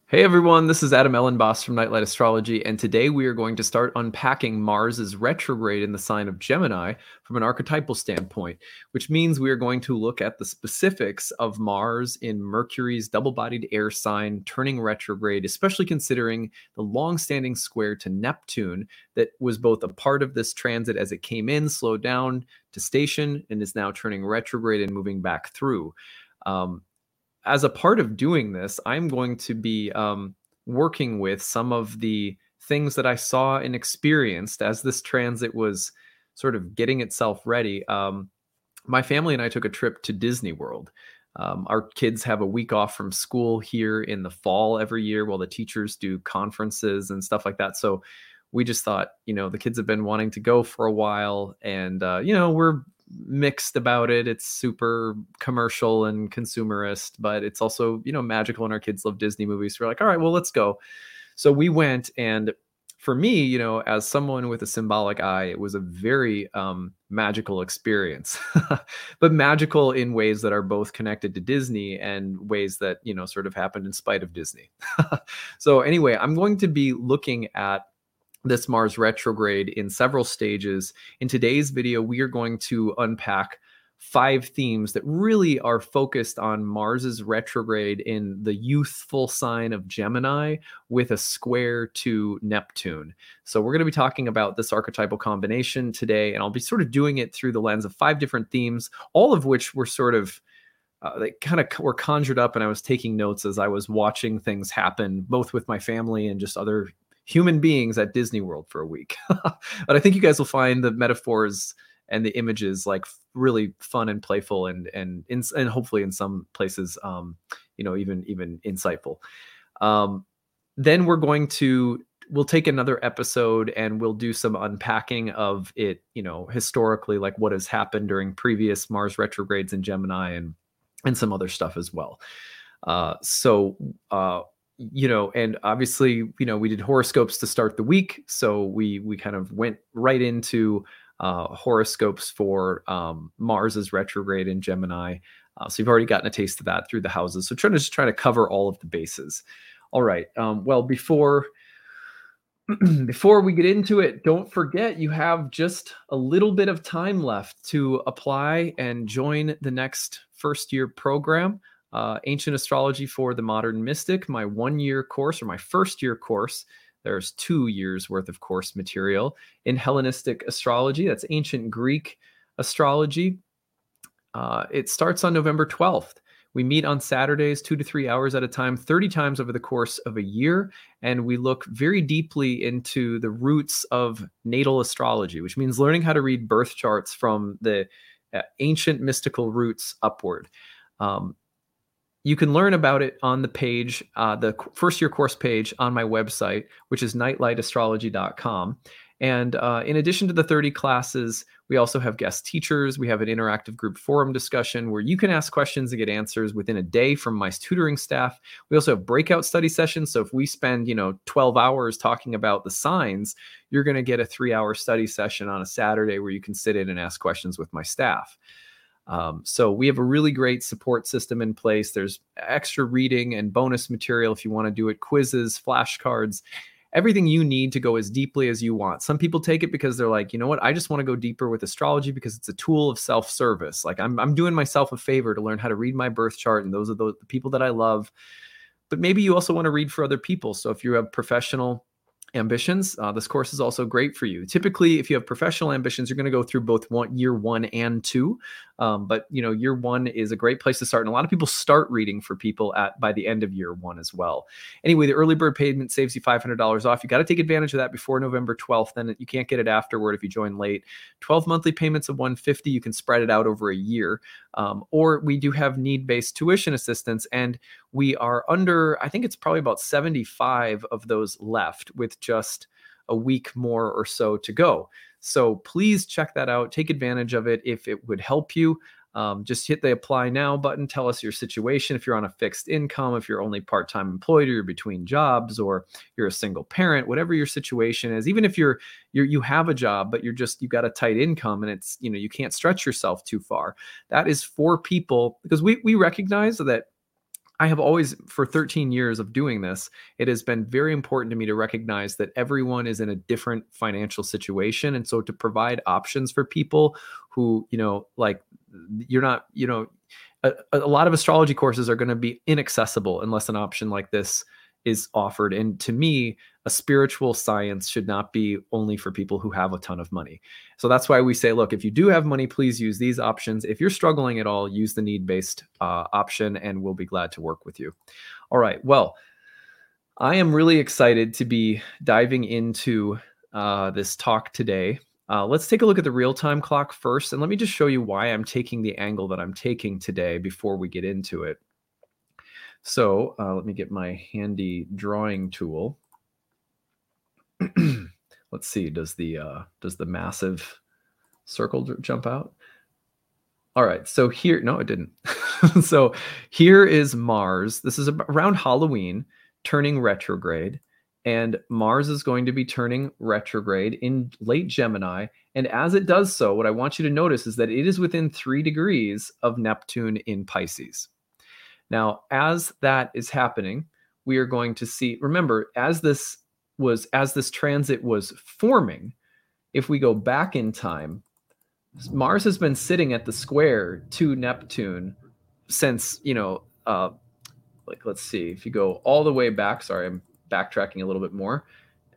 Hey everyone, this is Adam Ellenboss from Nightlight Astrology, and today we are going to start unpacking Mars's retrograde in the sign of Gemini from an archetypal standpoint, which means we are going to look at the specifics of Mars in Mercury's double-bodied air sign turning retrograde, especially considering the long-standing square to Neptune that was both a part of this transit as it came in, slowed down to station, and is now turning retrograde and moving back through. Um, as a part of doing this, I'm going to be working with some of the things that I saw and experienced as this transit was sort of getting itself ready. My family and I took a trip to Disney World. Our kids have a week off from school here in the fall every year while the teachers do conferences and stuff like that. So we just thought, the kids have been wanting to go for a while, and we're mixed about it. It's super commercial and consumerist, but it's also, magical, and our kids love Disney movies. So we're like, all right, well, let's go. So we went, and for me, as someone with a symbolic eye, it was a very magical experience, but magical in ways that are both connected to Disney and ways that, sort of happened in spite of Disney. So anyway, I'm going to be looking at this Mars retrograde in several stages. In today's video, we are going to unpack 5 themes that really are focused on Mars's retrograde in the youthful sign of Gemini with a square to Neptune. So we're going to be talking about this archetypal combination today, and I'll be sort of doing it through the lens of 5 different themes, all of which were sort of they kind of were conjured up, and I was taking notes as I was watching things happen, both with my family and just other human beings at Disney World for a week. But I think you guys will find the metaphors and the images like really fun and playful, and hopefully in some places, even insightful. Then we'll take another episode and we'll do some unpacking of it, historically, like what has happened during previous Mars retrogrades in Gemini, and some other stuff as well. And obviously, we did horoscopes to start the week. So we kind of went right into horoscopes for Mars's retrograde in Gemini. So you've already gotten a taste of that through the houses. So trying to cover all of the bases. All right. Well, before we get into it, don't forget you have just a little bit of time left to apply and join the next first-year program. Ancient Astrology for the Modern Mystic, my 1-year course, or my first-year course. There's 2 years worth of course material in Hellenistic astrology. That's ancient Greek astrology. It starts on November 12th. We meet on Saturdays, 2 to 3 hours at a time, 30 times over the course of a year. And we look very deeply into the roots of natal astrology, which means learning how to read birth charts from the ancient mystical roots upward. You can learn about it on the page, the first year course page on my website, which is nightlightastrology.com. And in addition to the 30 classes, we also have guest teachers. We have an interactive group forum discussion where you can ask questions and get answers within a day from my tutoring staff. We also have breakout study sessions. So if we spend, 12 hours talking about the signs, you're going to get a 3-hour study session on a Saturday where you can sit in and ask questions with my staff. So we have a really great support system in place. There's extra reading and bonus material if you want to do it, quizzes, flashcards, everything you need to go as deeply as you want. Some people take it because they're like, you know what, I just want to go deeper with astrology because it's a tool of self-service. Like I'm doing myself a favor to learn how to read my birth chart, and those are the people that I love. But maybe you also want to read for other people. So if you have professional ambitions, this course is also great for you. Typically, if you have professional ambitions, you're going to go through both year 1 and 2. But year 1 is a great place to start. And a lot of people start reading for people by the end of year 1 as well. Anyway, the early bird payment saves you $500 off. You got to take advantage of that before November 12th. Then you can't get it afterward if you join late. 12 monthly payments of $150. You can spread it out over a year. Or we do have need-based tuition assistance, and we are under, I think it's probably about 75 of those left, with just a week more or so to go. So please check that out. Take advantage of it if it would help you. Just hit the apply now button. Tell us your situation. If you're on a fixed income, if you're only part-time employed, or you're between jobs, or you're a single parent, whatever your situation is, even if you have a job, but you've got a tight income and it's, you can't stretch yourself too far. That is for people, because we recognize that I have always, for 13 years of doing this, it has been very important to me to recognize that everyone is in a different financial situation. And so to provide options for people who, like you're not, a lot of astrology courses are going to be inaccessible unless an option like this is offered. And to me, a spiritual science should not be only for people who have a ton of money. So that's why we say, look, if you do have money, please use these options. If you're struggling at all, use the need-based option, and we'll be glad to work with you. All right. Well, I am really excited to be diving into this talk today. Let's take a look at the real-time clock first, and let me just show you why I'm taking the angle that I'm taking today before we get into it. So let me get my handy drawing tool. Let's see, does the massive circle jump out? All right, so here, no, it didn't. So here is Mars. This is around Halloween, turning retrograde. And Mars is going to be turning retrograde in late Gemini. And as it does so, what I want you to notice is that it is within 3 degrees of Neptune in Pisces. Now, as that is happening, we are going to see, remember, as this transit was forming, if we go back in time, Mars has been sitting at the square to Neptune since, like, let's see, if you go all the way back, sorry, I'm backtracking a little bit more.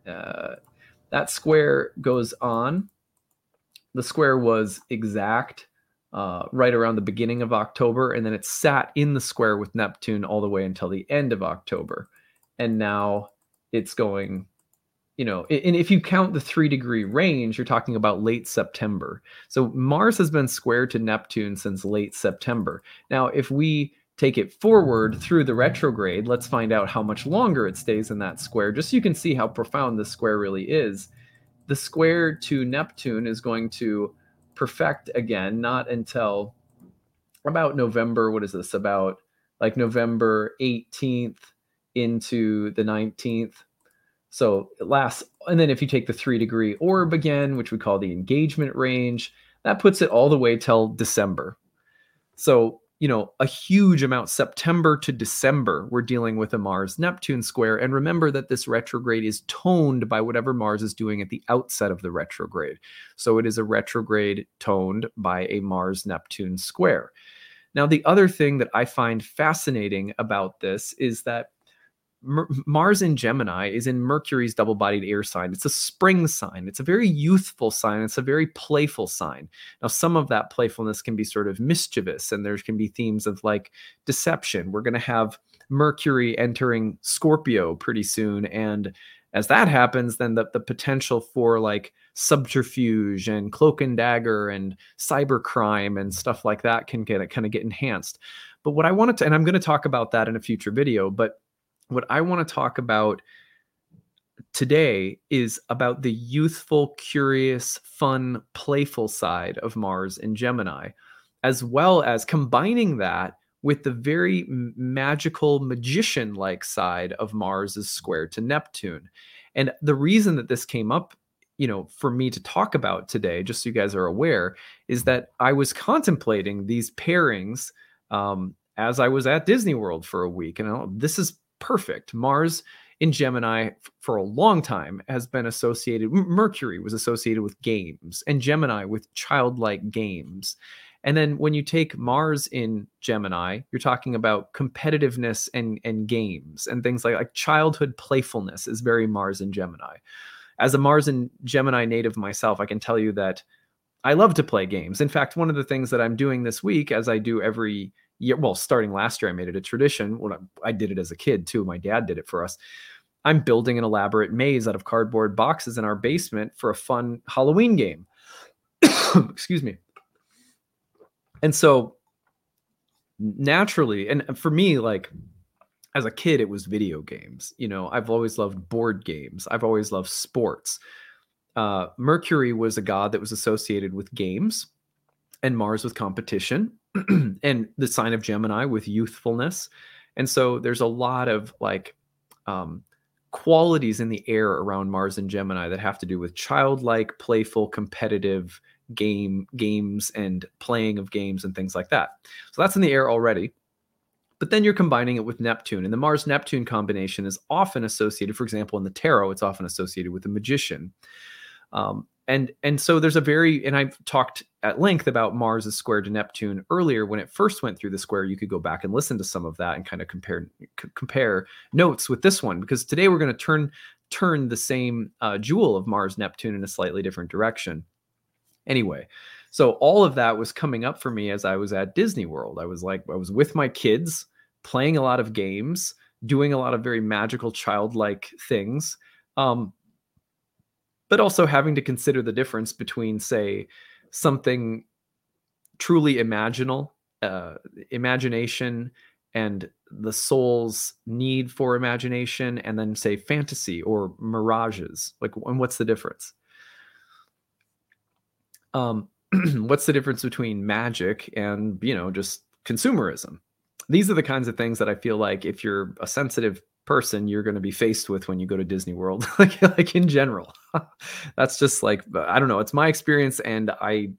That square goes on. The square was exact right around the beginning of October, and then it sat in the square with Neptune all the way until the end of October. And now it's going, and if you count the 3-degree range, you're talking about late September. So Mars has been square to Neptune since late September. Now, if we take it forward through the retrograde, let's find out how much longer it stays in that square, just so you can see how profound this square really is. The square to Neptune is going to perfect again, not until about November. What is this? About like November 18th into the 19th. So it lasts. And then if you take the 3-degree orb again, which we call the engagement range, that puts it all the way till December. So, a huge amount, September to December, we're dealing with a Mars-Neptune square. And remember that this retrograde is toned by whatever Mars is doing at the outset of the retrograde. So it is a retrograde toned by a Mars-Neptune square. Now, the other thing that I find fascinating about this is that Mars in Gemini is in Mercury's double-bodied air sign. It's a spring sign. It's a very youthful sign. It's a very playful sign. Now, some of that playfulness can be sort of mischievous, and there can be themes of like deception. We're going to have Mercury entering Scorpio pretty soon, and as that happens, then the potential for like subterfuge and cloak and dagger and cybercrime and stuff like that can get enhanced. But what I wanted to, and I'm going to talk about that in a future video, but what I want to talk about today is about the youthful, curious, fun, playful side of Mars in Gemini, as well as combining that with the very magical, magician-like side of Mars' square to Neptune. And the reason that this came up, for me to talk about today, just so you guys are aware, is that I was contemplating these pairings as I was at Disney World for a week. And this is perfect. Mars in Gemini for a long time has been associated, Mercury was associated with games, and Gemini with childlike games. And then when you take Mars in Gemini, you're talking about competitiveness and games and things like childhood playfulness is very Mars in Gemini. As a Mars in Gemini native myself, I can tell you that I love to play games. In fact, one of the things that I'm doing this week, as I do every year, well, starting last year, I made it a tradition. When I did it as a kid too. My dad did it for us. I'm building an elaborate maze out of cardboard boxes in our basement for a fun Halloween game. Excuse me. And so naturally, and for me, like as a kid, it was video games. I've always loved board games. I've always loved sports. Mercury was a god that was associated with games, and Mars with competition, and the sign of Gemini with youthfulness. And so there's a lot of qualities in the air around Mars and Gemini that have to do with childlike, playful, competitive games and playing of games and things like that. So that's in the air already. But then you're combining it with Neptune, and the Mars Neptune combination is often associated, for example, in the tarot, it's often associated with a magician. And so there's a very, and I've talked at length about Mars' square to Neptune earlier when it first went through the square. You could go back and listen to some of that and kind of compare notes with this one, because today we're going to turn the same jewel of Mars Neptune in a slightly different direction. Anyway, so all of that was coming up for me as I was at Disney World. I was with my kids, playing a lot of games, doing a lot of very magical, childlike things, but also having to consider the difference between, say, something truly imagination and the soul's need for imagination, and then, say, fantasy or mirages. Like, and what's the difference? What's the difference between magic and, just consumerism? These are the kinds of things that I feel like if you're a sensitive person, you're going to be faced with when you go to Disney World, like in general. That's just like, I don't know. It's my experience. And I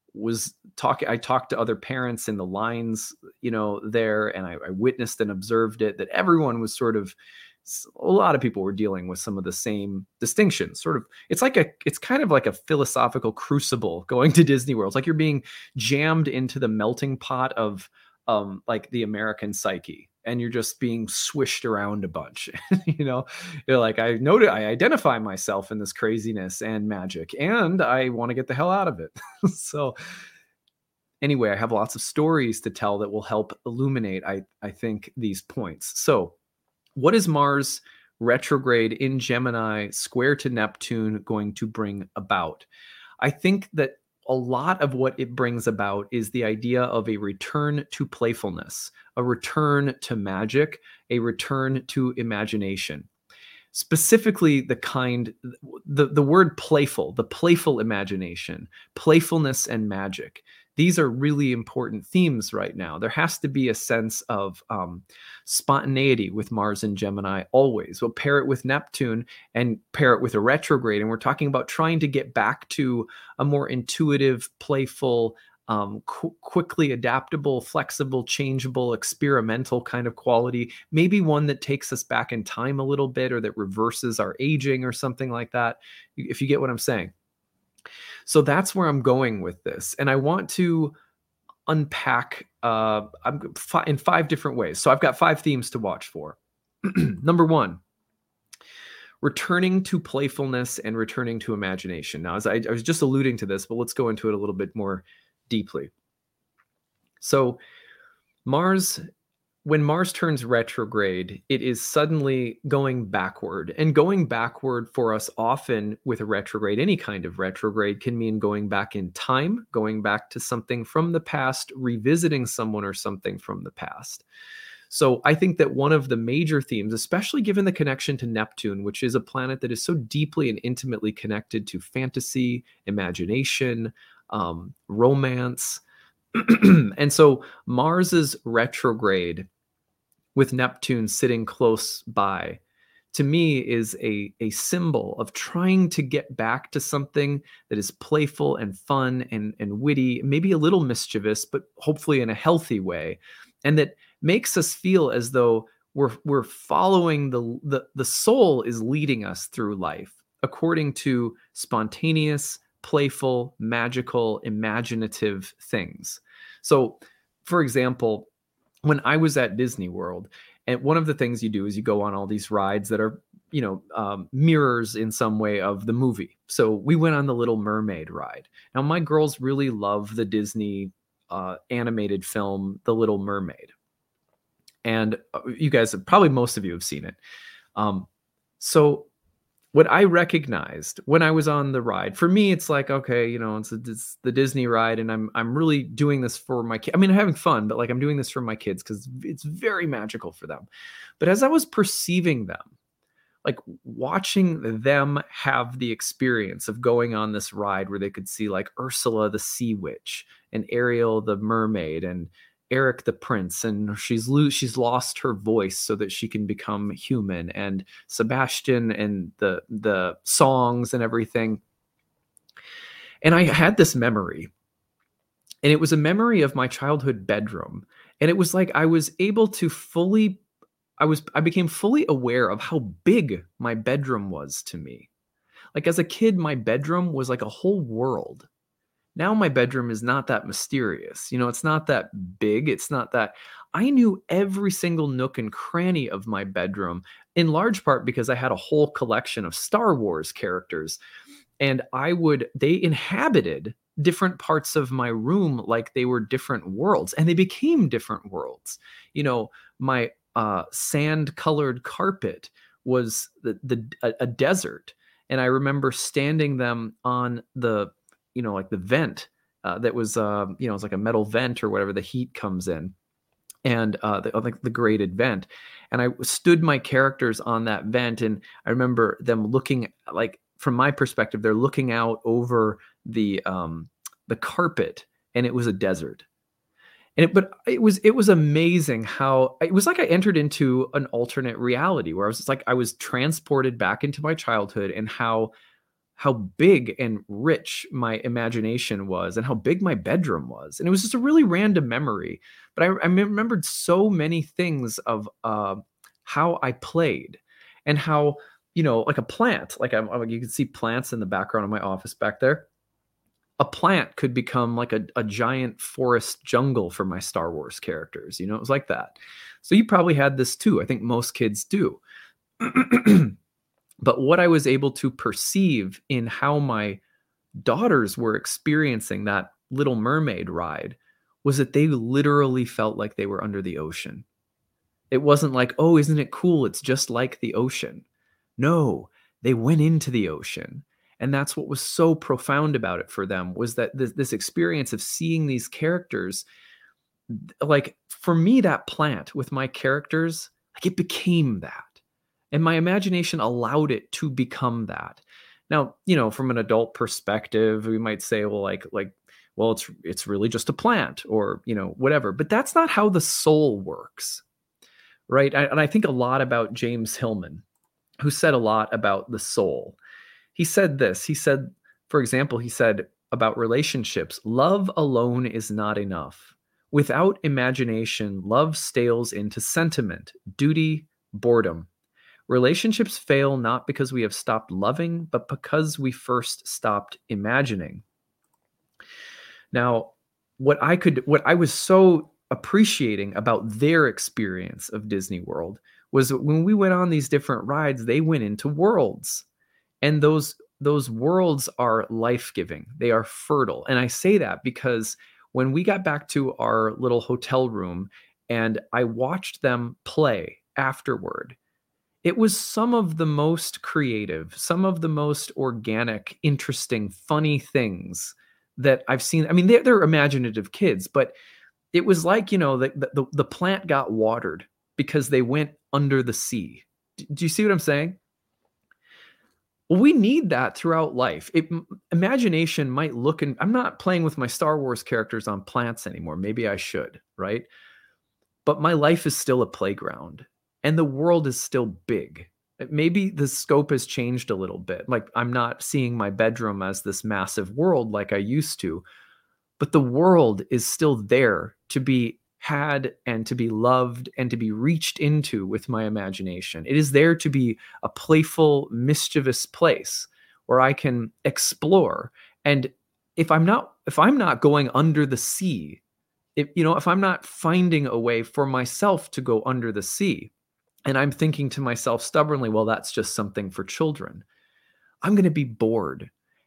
talked to other parents in the lines, there, and I witnessed and observed it, that everyone was sort of, a lot of people were dealing with some of the same distinctions. Sort of, it's kind of like a philosophical crucible going to Disney World. It's like you're being jammed into the melting pot of like the American psyche, and you're just being swished around a bunch. You're like, I identify myself in this craziness and magic, and I want to get the hell out of it. So anyway, I have lots of stories to tell that will help illuminate, I think, these points. So what is Mars retrograde in Gemini square to Neptune going to bring about? I think that a lot of what it brings about is the idea of a return to playfulness, a return to magic, a return to imagination. Specifically, the word playful, the playful imagination, playfulness and magic. These are really important themes right now. There has to be a sense of spontaneity with Mars and Gemini always. We'll pair it with Neptune and pair it with a retrograde. And we're talking about trying to get back to a more intuitive, playful, quickly adaptable, flexible, changeable, experimental kind of quality. Maybe one that takes us back in time a little bit, or that reverses our aging or something like that, if you get what I'm saying. So that's where I'm going with this. And I want to unpack in 5 different ways. So I've got 5 themes to watch for. Number 1, returning to playfulness and returning to imagination. Now, as I was just alluding to this, but let's go into it a little bit more deeply. So when Mars turns retrograde, it is suddenly going backward. And going backward for us often with a retrograde, any kind of retrograde, can mean going back in time, going back to something from the past, revisiting someone or something from the past. So I think that one of the major themes, especially given the connection to Neptune, which is a planet that is so deeply and intimately connected to fantasy, imagination, romance, and so Mars's retrograde with Neptune sitting close by, to me, is a symbol of trying to get back to something that is playful and fun and witty, maybe a little mischievous, but hopefully in a healthy way, and that makes us feel as though we're following the soul is leading us through life according to spontaneous, playful, magical, imaginative things. So, for example, when I was at Disney World, and one of the things you do is you go on all these rides that are, mirrors in some way of the movie. So we went on the Little Mermaid ride. Now, my girls really love the Disney animated film, The Little Mermaid. And you guys, probably most of you have seen it. So what I recognized when I was on the ride, for me, it's like, okay, it's the Disney ride, and I'm really doing this for my kids. I mean, I'm having fun, but like I'm doing this for my kids because it's very magical for them. But as I was perceiving them, like watching them have the experience of going on this ride where they could see like Ursula the Sea Witch and Ariel the Mermaid and Eric the Prince, and she's lost her voice so that she can become human, and Sebastian and the songs and everything. And I had this memory, and it was a memory of my childhood bedroom. And it was like I was able to I became fully aware of how big my bedroom was to me. Like as a kid, my bedroom was like a whole world. Now my bedroom is not that mysterious. It's not that big. It's not that I knew every single nook and cranny of my bedroom, in large part because I had a whole collection of Star Wars characters. And they inhabited different parts of my room like they were different worlds, and they became different worlds. My sand colored carpet was a desert. And I remember standing them on like the vent that was, it's like a metal vent or whatever the heat comes in, and like the grated vent. And I stood my characters on that vent, and I remember them looking, like from my perspective, they're looking out over the carpet, and it was a desert. But it was amazing how it was like I entered into an alternate reality where I was just like I was transported back into my childhood, and how big and rich my imagination was and how big my bedroom was. And it was just a really random memory. But I remembered so many things of how I played, and how, like a plant, you can see plants in the background of my office back there. A plant could become like a giant forest jungle for my Star Wars characters. It was like that. So you probably had this too. I think most kids do. But what I was able to perceive in how my daughters were experiencing that Little Mermaid ride was that they literally felt like they were under the ocean. It wasn't like, oh, isn't it cool? It's just like the ocean. No, they went into the ocean. And that's what was so profound about it for them, was that this experience of seeing these characters, like for me, that plant with my characters, like it became that. And my imagination allowed it to become that. Now, from an adult perspective, we might say, well, well, it's really just a plant, or, whatever. But that's not how the soul works, right? And I think a lot about James Hillman, who said a lot about the soul. He said this. He said, for example, he said about relationships, love alone is not enough. Without imagination, love stales into sentiment, duty, boredom. Relationships fail not because we have stopped loving, but because we first stopped imagining. Now, what I was so appreciating about their experience of Disney World was when we went on these different rides, they went into worlds. And those worlds are life-giving. They are fertile. And I say that because when we got back to our little hotel room and I watched them play afterward, it was some of the most creative, some of the most organic, interesting, funny things that I've seen. I mean, they're imaginative kids, but it was like, the plant got watered because they went under the sea. Do you see what I'm saying? Well, we need that throughout life. Imagination might look, and I'm not playing with my Star Wars characters on plants anymore. Maybe I should, right? But my life is still a playground, and the world is still big. Maybe the scope has changed a little bit. Like I'm not seeing my bedroom as this massive world like I used to, but the world is still there to be had and to be loved and to be reached into with my imagination. It is there to be a playful, mischievous place where I can explore. And if I'm not going under the sea, if I'm not finding a way for myself to go under the sea, and I'm thinking to myself stubbornly, well, that's just something for children, I'm going to be bored.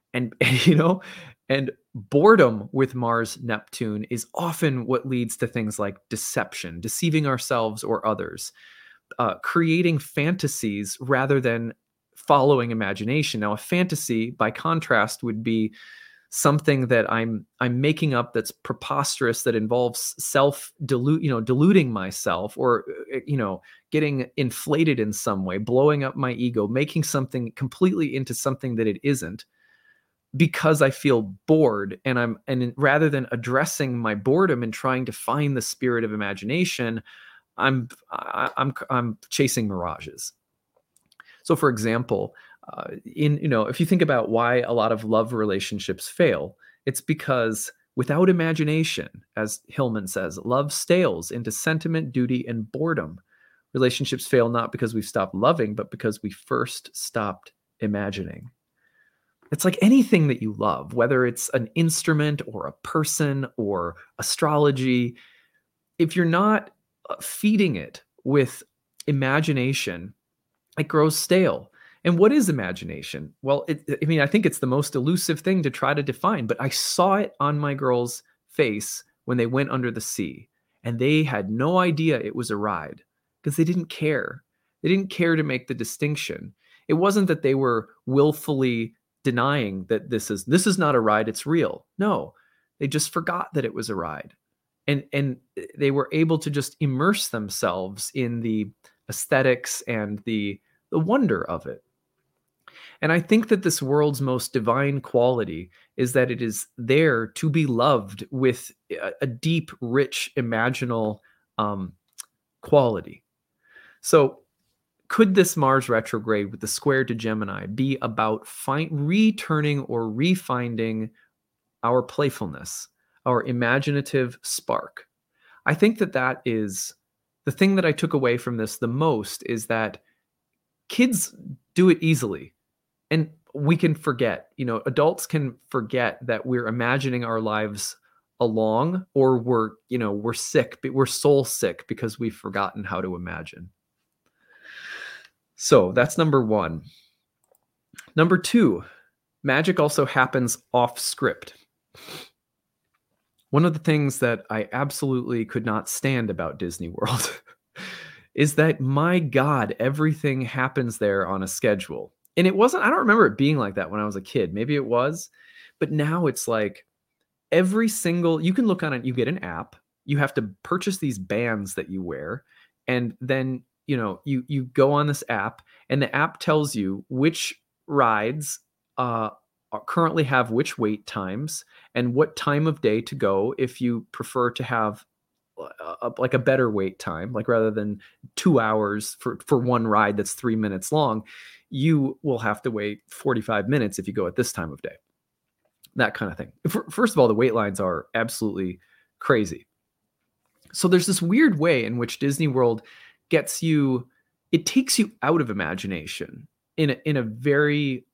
And boredom with Mars Neptune is often what leads to things like deception, deceiving ourselves or others, creating fantasies rather than following imagination. Now, a fantasy, by contrast, would be something that I'm making up that's preposterous, that involves deluding myself, or getting inflated in some way, blowing up my ego, making something completely into something that it isn't, because I feel bored. And rather than addressing my boredom and trying to find the spirit of imagination, I'm chasing mirages. So, for example, if you think about why a lot of love relationships fail, it's because Without imagination, as Hillman says, love stales into sentiment, duty, and boredom. Relationships fail not because we've stopped loving, but because we first stopped imagining. It's like anything that you love, whether it's an instrument or a person or astrology, if you're not feeding it with imagination, it grows stale. And what is imagination? Well, I think it's the most elusive thing to try to define, but I saw it on my girls' face when they went under the sea, and they had no idea it was a ride because they didn't care. They didn't care to make the distinction. It wasn't that they were willfully denying that this is not a ride, it's real. No, they just forgot that it was a ride. And they were able to just immerse themselves in the aesthetics and the wonder of it. And I think that this world's most divine quality is that it is there to be loved with a deep, rich, imaginal quality. So could this Mars retrograde with the square to Gemini be about returning or refinding our playfulness, our imaginative spark? I think that is the thing that I took away from this the most, is that kids do it easily. And we can forget, adults can forget that we're imagining our lives along, or we're sick, but we're soul sick because we've forgotten how to imagine. So that's number one. Number two, magic also happens off script. One of the things that I absolutely could not stand about Disney World is that, my God, everything happens there on a schedule. And it wasn't, I don't remember it being like that when I was a kid. Maybe it was, but now it's like you can look on it, you get an app, you have to purchase these bands that you wear, and then, you go on this app, and the app tells you which rides currently have which wait times and what time of day to go if you prefer to have like a better wait time, like rather than 2 hours for one ride that's 3 minutes long, you will have to wait 45 minutes if you go at this time of day. That kind of thing. First of all, the wait lines are absolutely crazy. So there's this weird way in which Disney World takes you out of imagination in a very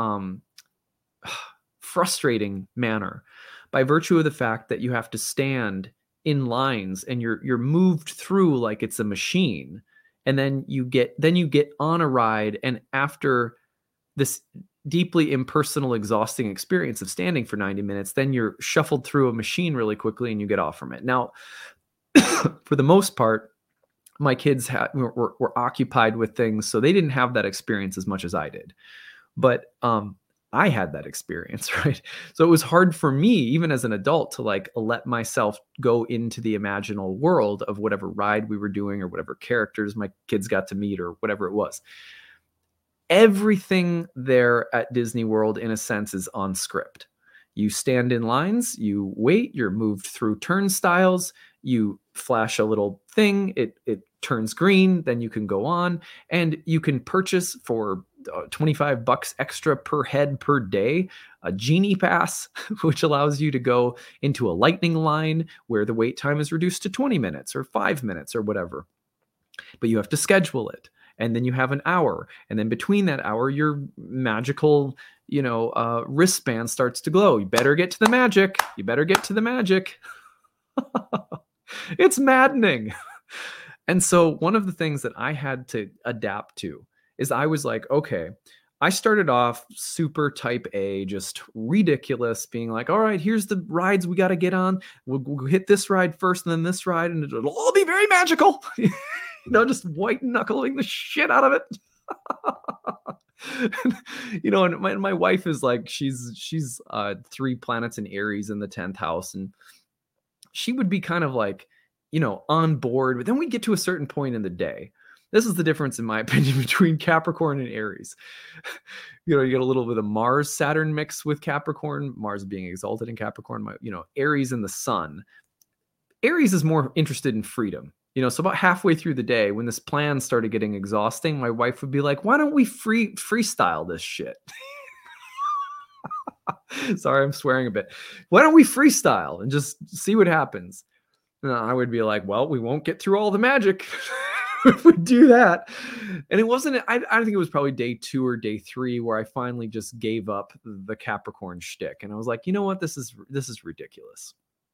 frustrating manner, by virtue of the fact that you have to stand in lines and you're moved through like it's a machine, and then you get on a ride, and after this deeply impersonal, exhausting experience of standing for 90 minutes, then you're shuffled through a machine really quickly and you get off from it. Now, for the most part, my kids were occupied with things, so they didn't have that experience as much as I did. But I had that experience, right? So it was hard for me, even as an adult, to let myself go into the imaginal world of whatever ride we were doing or whatever characters my kids got to meet or whatever it was. Everything there at Disney World, in a sense, is on script. You stand in lines, you wait, you're moved through turnstiles, you flash a little thing, it turns green, then you can go on, and you can purchase for $25 extra per head per day a Genie Pass, which allows you to go into a lightning line where the wait time is reduced to 20 minutes or 5 minutes or whatever. But you have to schedule it. And then you have an hour. And then between that hour, your magical, wristband starts to glow. You better get to the magic. You better get to the magic. It's maddening. And so one of the things that I had to adapt to is I was like, okay, I started off super type A, just ridiculous, being like, all right, here's the rides we got to get on. We'll hit this ride first and then this ride, and it'll all be very magical. Just white knuckling the shit out of it. And my wife is like, she's 3 planets in Aries in the 10th house, and she would be kind of like, on board. But then we get to a certain point in the day. This is the difference, in my opinion, between Capricorn and Aries. You get a little bit of Mars Saturn mix with Capricorn, Mars being exalted in Capricorn, Aries and the sun. Aries is more interested in freedom. So about halfway through the day, when this plan started getting exhausting, my wife would be like, why don't we freestyle this shit? Sorry, I'm swearing a bit. Why don't we freestyle and just see what happens? And I would be like, well, we won't get through all the magic if we do that. And it wasn't, I think it was probably day 2 or day 3 where I finally just gave up the Capricorn shtick. And I was like, you know what? This is ridiculous.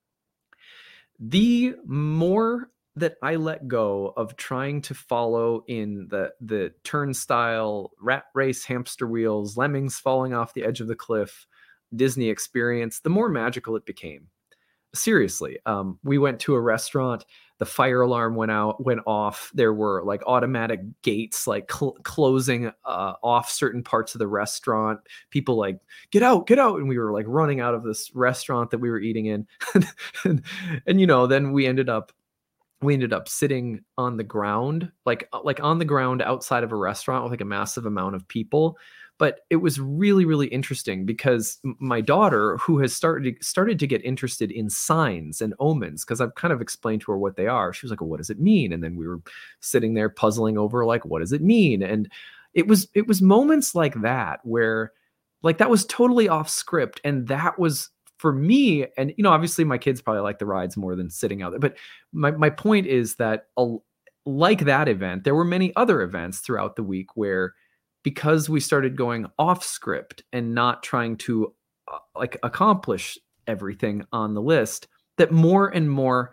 The more that I let go of trying to follow in the turnstile, rat race, hamster wheels, lemmings falling off the edge of the cliff, Disney experience, the more magical it became. Seriously, we went to a restaurant, the fire alarm went off. There were like automatic gates like closing off certain parts of the restaurant. People like, get out, and we were like running out of this restaurant that we were eating in. and you know, then we ended up sitting on the ground, like on the ground outside of a restaurant with like a massive amount of people. But it was really, really interesting because my daughter, who has started to get interested in signs and omens, because I've kind of explained to her what they are. She was like, well, what does it mean? And then we were sitting there puzzling over like, what does it mean? And it was moments like that where like that was totally off script. And that was for me, and you know, obviously my kids probably like the rides more than sitting out there. But my point is that like that event, there were many other events throughout the week where, because we started going off script and not trying to like accomplish everything on the list, that more and more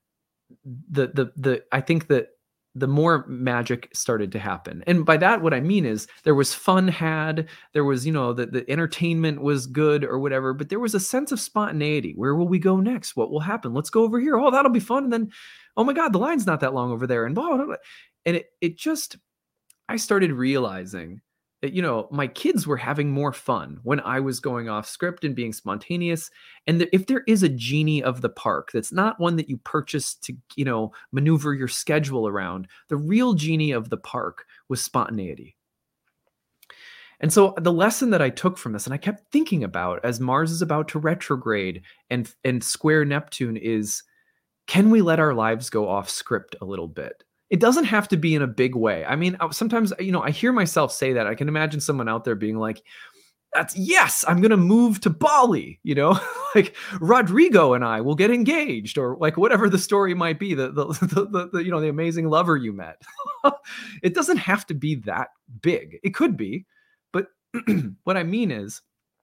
I think that the more magic started to happen. And by that, what I mean is there was fun had, there was, you know, the entertainment was good or whatever, but there was a sense of spontaneity. Where will we go next? What will happen? Let's go over here. Oh, that'll be fun. And then, oh my God, the line's not that long over there. And blah, blah, blah. And it just, I started realizing that, you know, my kids were having more fun when I was going off script and being spontaneous. And if there is a genie of the park, that's not one that you purchase to, you know, maneuver your schedule around. The real genie of the park was spontaneity. And so the lesson that I took from this, and I kept thinking about as Mars is about to retrograde and square Neptune, is, can we let our lives go off script a little bit? It doesn't have to be in a big way. I mean, sometimes, you know, I hear myself say that. I can imagine someone out there being like, yes, I'm going to move to Bali, you know, like Rodrigo and I will get engaged, or like whatever the story might be, the you know, the amazing lover you met. It doesn't have to be that big. It could be, but what I mean is,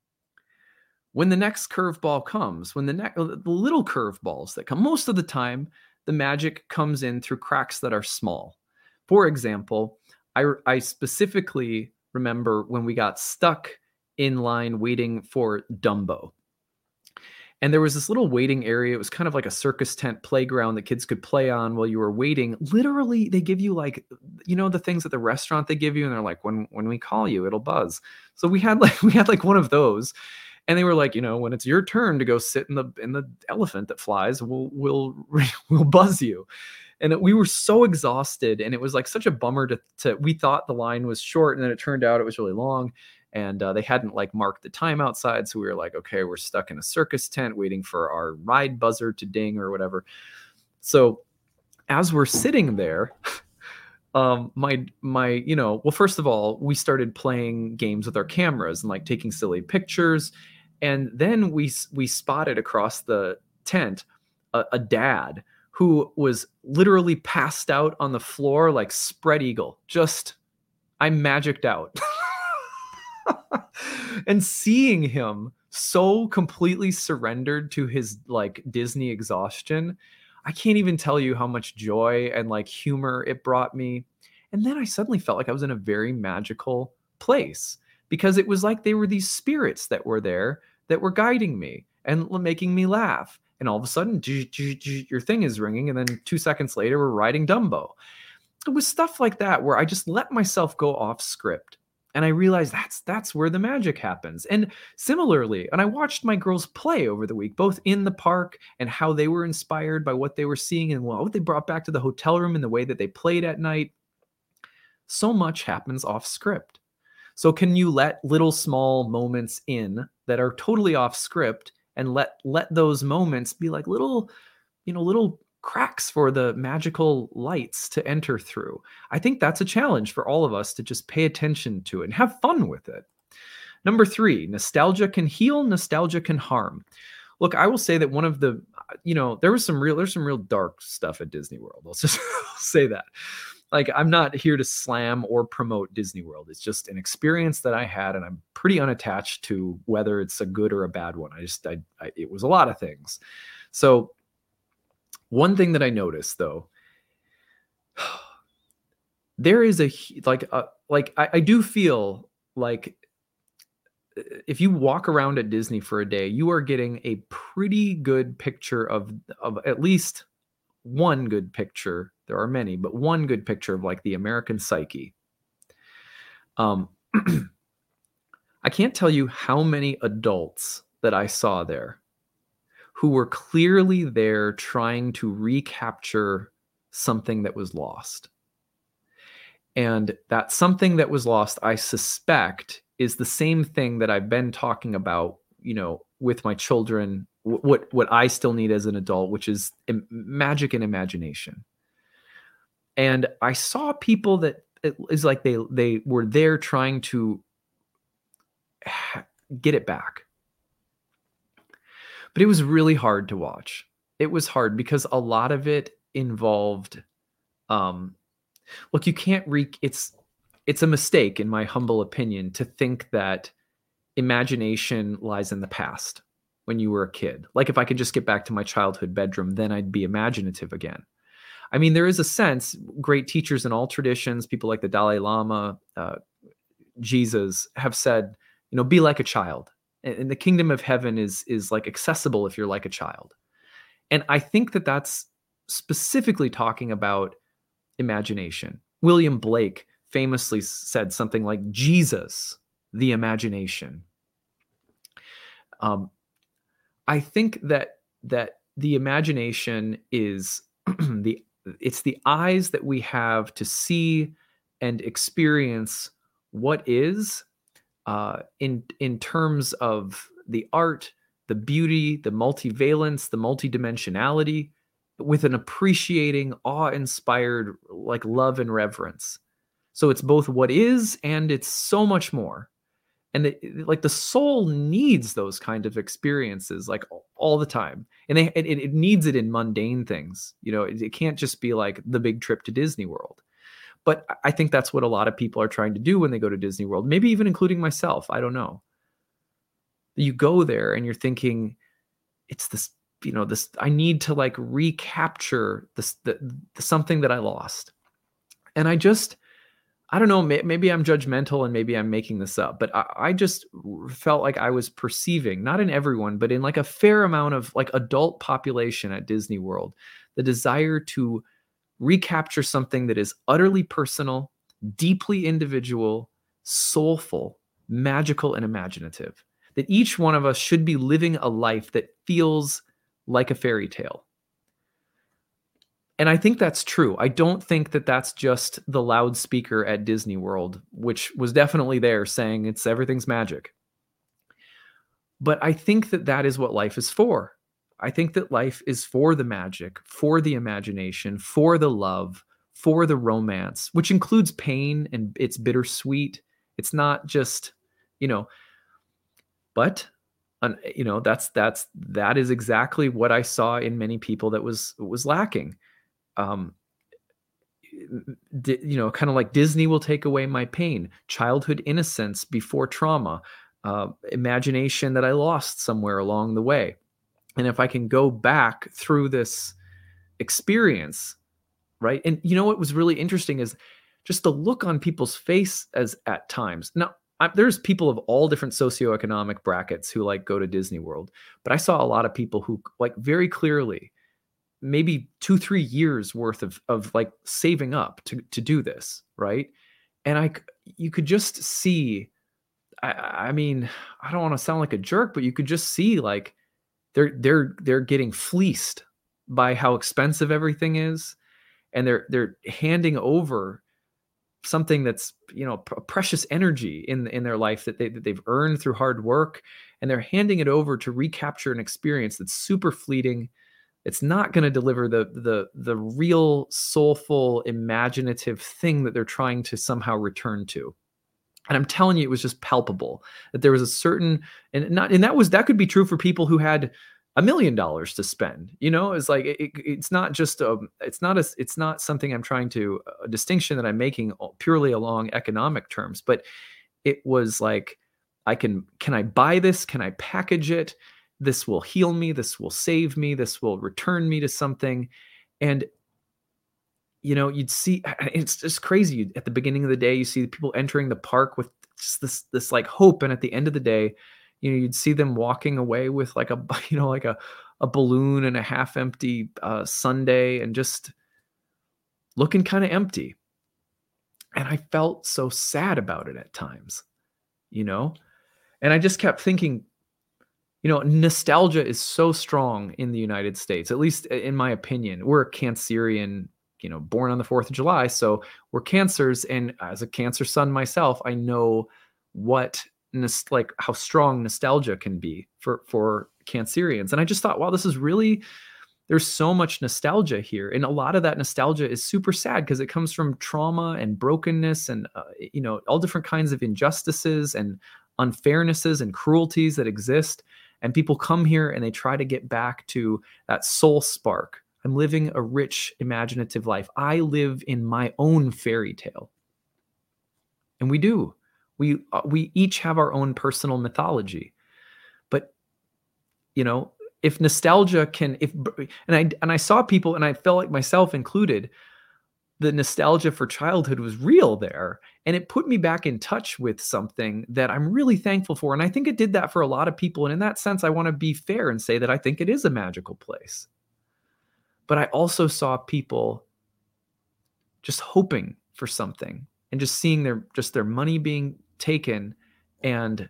when the next curveball comes, when the little curveballs that come, most of the time, the magic comes in through cracks that are small. For example, I specifically remember when we got stuck in line waiting for Dumbo. And there was this little waiting area. It was kind of like a circus tent playground that kids could play on while you were waiting. Literally, they give you like, you know, the things at the restaurant they give you, and they're like, when we call you, it'll buzz. So we had like one of those. And they were like, you know, when it's your turn to go sit in the elephant that flies, we'll buzz you. And we were so exhausted, and it was like such a bummer to we thought the line was short, and then it turned out it was really long, and they hadn't like marked the time outside. So we were like, okay, we're stuck in a circus tent waiting for our ride buzzer to ding or whatever. So as we're sitting there, my you know, well, first of all, we started playing games with our cameras and like taking silly pictures. And then we spotted across the tent a dad who was literally passed out on the floor like spread eagle. Just, I magicked out. And seeing him so completely surrendered to his like Disney exhaustion, I can't even tell you how much joy and like humor it brought me. And then I suddenly felt like I was in a very magical place, because it was like they were these spirits that were there that were guiding me and making me laugh. And all of a sudden, your thing is ringing. And then 2 seconds later, we're riding Dumbo. It was stuff like that where I just let myself go off script. And I realized that's where the magic happens. And similarly, and I watched my girls play over the week, both in the park and how they were inspired by what they were seeing and what they brought back to the hotel room and the way that they played at night. So much happens off script. So can you let little small moments in that are totally off script, and let those moments be like little, you know, little cracks for the magical lights to enter through? I think that's a challenge for all of us, to just pay attention to it and have fun with it. Number 3, nostalgia can heal, nostalgia can harm. Look, I will say that one of the, there's some real dark stuff at Disney World. Let's just say that. Like, I'm not here to slam or promote Disney World. It's just an experience that I had, and I'm pretty unattached to whether it's a good or a bad one. It was a lot of things. So one thing that I noticed, though, there is I do feel like if you walk around at Disney for a day, you are getting a pretty good picture of at least one good picture. There are many, but one good picture of like the American psyche. I can't tell you how many adults that I saw there who were clearly there trying to recapture something that was lost. And that something that was lost, I suspect, is the same thing that I've been talking about, with my children, what I still need as an adult, which is magic and imagination. And I saw people that it is like they were there trying to get it back. But it was really hard to watch. It was hard because a lot of it involved, look, you can't it's a mistake, in my humble opinion, to think that imagination lies in the past when you were a kid. Like, if I could just get back to my childhood bedroom, then I'd be imaginative again. I mean, there is a sense, great teachers in all traditions, people like the Dalai Lama, Jesus, have said, be like a child. And the kingdom of heaven is like accessible if you're like a child. And I think that that's specifically talking about imagination. William Blake famously said something like, Jesus, the imagination. I think that the imagination is it's the eyes that we have to see and experience what is, in terms of the art, the beauty, the multivalence, the multidimensionality, with an appreciating, awe-inspired, like, love and reverence. So it's both what is and it's so much more. And the soul needs those kind of experiences, like, all the time. And it needs it in mundane things. It can't just be like the big trip to Disney World. But I think that's what a lot of people are trying to do when they go to Disney World, maybe even including myself. I don't know. You go there and you're thinking, it's this, I need to like recapture this, the something that I lost. And I don't know, maybe I'm judgmental and maybe I'm making this up, but I just felt like I was perceiving, not in everyone, but in like a fair amount of like adult population at Disney World, the desire to recapture something that is utterly personal, deeply individual, soulful, magical, and imaginative. That each one of us should be living a life that feels like a fairy tale. And I think that's true. I don't think that that's just the loudspeaker at Disney World, which was definitely there saying everything's magic. But I think that is what life is for. I think that life is for the magic, for the imagination, for the love, for the romance, which includes pain, and it's bittersweet. It's not just, but that is exactly what I saw in many people that was lacking. Kind of like Disney will take away my pain, childhood innocence before trauma, imagination that I lost somewhere along the way. And if I can go back through this experience, right? And what was really interesting is just the look on people's face as at times. Now, there's people of all different socioeconomic brackets who like go to Disney World, but I saw a lot of people who like very clearly, maybe 2-3 years worth of like saving up to do this, right? And you could just see, I mean, I don't want to sound like a jerk, but you could just see like they're getting fleeced by how expensive everything is, and they're handing over something that's precious energy in their life that they've earned through hard work, and they're handing it over to recapture an experience that's super fleeting. It's not going to deliver the real soulful imaginative thing that they're trying to somehow return to. And I'm telling you, it was just palpable that there was a certain, that could be true for people who had $1 million to spend. It's like, it's not just it's not something I'm trying to, a distinction that I'm making purely along economic terms, but it was like, can I buy this? Can I package it? This will heal me. This will save me. This will return me to something. And you'd see, it's just crazy. At the beginning of the day, you see people entering the park with just this like hope. And at the end of the day, you'd see them walking away with like a, like a balloon and a half empty sundae, and just looking kind of empty. And I felt so sad about it at times, and I just kept thinking, nostalgia is so strong in the United States, at least in my opinion. We're a Cancerian, born on the 4th of July. So we're Cancers. And as a Cancer son myself, I know like how strong nostalgia can be for Cancerians. And I just thought, wow, there's so much nostalgia here. And a lot of that nostalgia is super sad because it comes from trauma and brokenness and, all different kinds of injustices and unfairnesses and cruelties that exist. And people come here and they try to get back to that soul spark. I'm living a rich, imaginative life. I live in my own fairy tale. And we do. We each have our own personal mythology. But, if nostalgia and I saw people, and I felt like myself included, the nostalgia for childhood was real there. And it put me back in touch with something that I'm really thankful for. And I think it did that for a lot of people. And in that sense, I want to be fair and say that I think it is a magical place. But I also saw people just hoping for something and just seeing their money being taken, and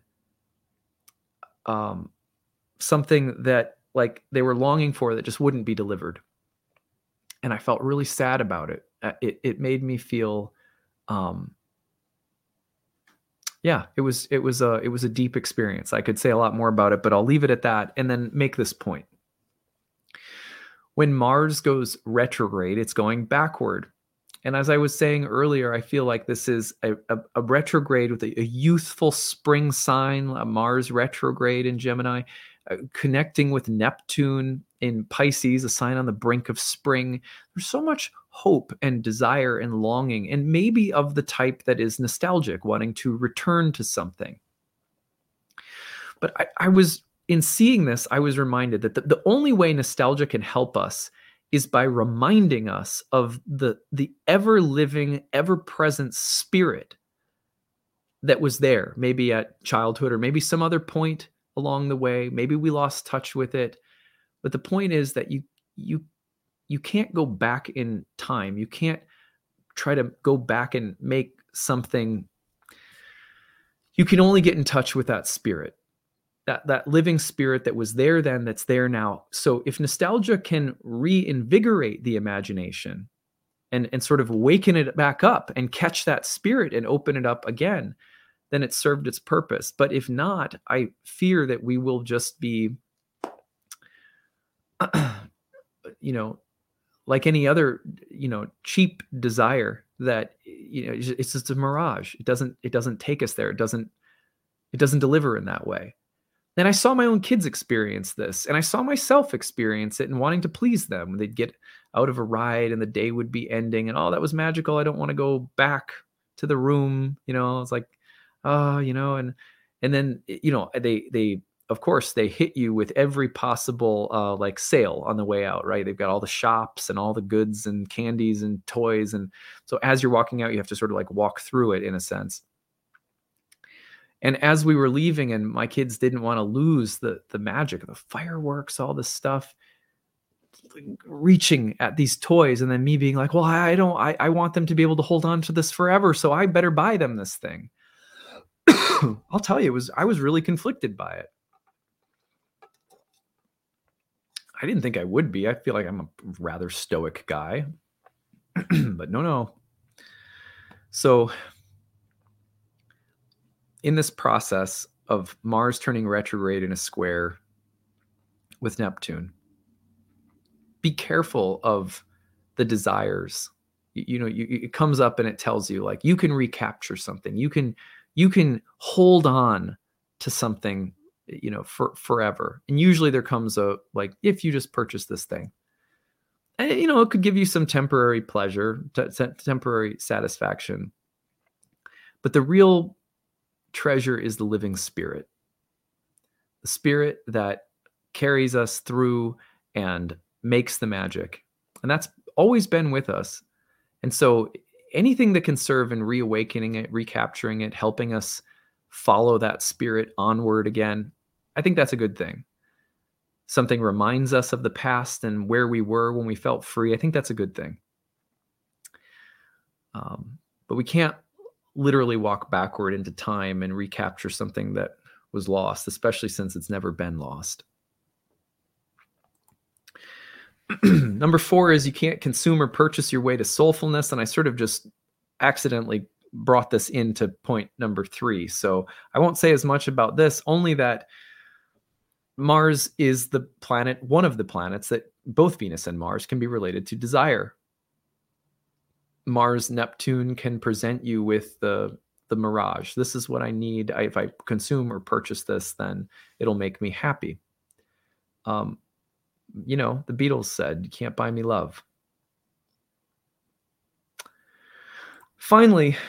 something that like they were longing for that just wouldn't be delivered. And I felt really sad about it. It made me feel, it was a deep experience. I could say a lot more about it, but I'll leave it at that and then make this point. When Mars goes retrograde, it's going backward. And as I was saying earlier, I feel like this is a retrograde with a youthful spring sign, a Mars retrograde in Gemini, connecting with Neptune in Pisces, a sign on the brink of spring. There's so much hope and desire and longing, and maybe of the type that is nostalgic, wanting to return to something. But in seeing this, I was reminded that the only way nostalgia can help us is by reminding us of the ever-living, ever-present spirit that was there, maybe at childhood or maybe some other point along the way. Maybe we lost touch with it. But the point is that you can't go back in time. You can't try to go back and make something. You can only get in touch with that spirit. That living spirit that was there then, that's there now. So if nostalgia can reinvigorate the imagination and sort of waken it back up and catch that spirit and open it up again, then it served its purpose. But if not, I fear that we will just be, like any other, cheap desire that, it's just a mirage. It doesn't take us there. It doesn't deliver in that way. And I saw my own kids experience this, and I saw myself experience it and wanting to please them. They'd get out of a ride and the day would be ending and, oh, that was magical. I don't want to go back to the room. It's like, and then, they, of course, they hit you with every possible, like sale on the way out, right? They've got all the shops and all the goods and candies and toys. And so as you're walking out, you have to sort of like walk through it in a sense. And as we were leaving, and my kids didn't want to lose the magic of the fireworks, all this stuff, reaching at these toys, and then me being like, well, I want them to be able to hold on to this forever, so I better buy them this thing. I'll tell you, I was really conflicted by it. I didn't think I would be. I feel like I'm a rather stoic guy. But no. So in this process of Mars turning retrograde in a square with Neptune, be careful of the desires. It comes up and it tells you, like, you can recapture something. You can you can hold on to something, for forever. And usually there comes a, like, if you just purchase this thing, and, it could give you some temporary pleasure, temporary satisfaction. But the real treasure is the living spirit, the spirit that carries us through and makes the magic. And that's always been with us. And so anything that can serve in reawakening it, recapturing it, helping us follow that spirit onward again, I think that's a good thing. Something reminds us of the past and where we were when we felt free. I think that's a good thing. But we can't literally walk backward into time and recapture something that was lost, especially since it's never been lost. Number 4 is you can't consume or purchase your way to soulfulness. And I sort of just accidentally brought this into point number 3. So I won't say as much about this, only that Mars is the planet, one of the planets that both Venus and Mars can be related to desire. Mars, Neptune can present you with the mirage. This is what I need. If I consume or purchase this, then it'll make me happy. The Beatles said, "You can't buy me love." Finally,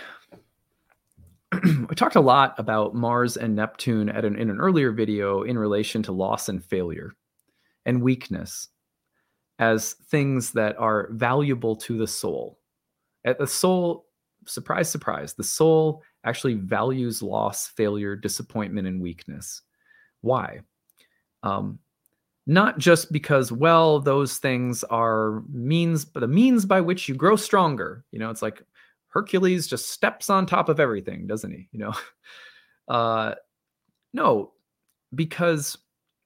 I talked a lot about Mars and Neptune in an earlier video in relation to loss and failure and weakness as things that are valuable to the soul. At the soul, surprise, surprise, the soul actually values loss, failure, disappointment, and weakness. Why? Not just because, well, those things are the means by which you grow stronger. It's like Hercules just steps on top of everything, doesn't he? No, because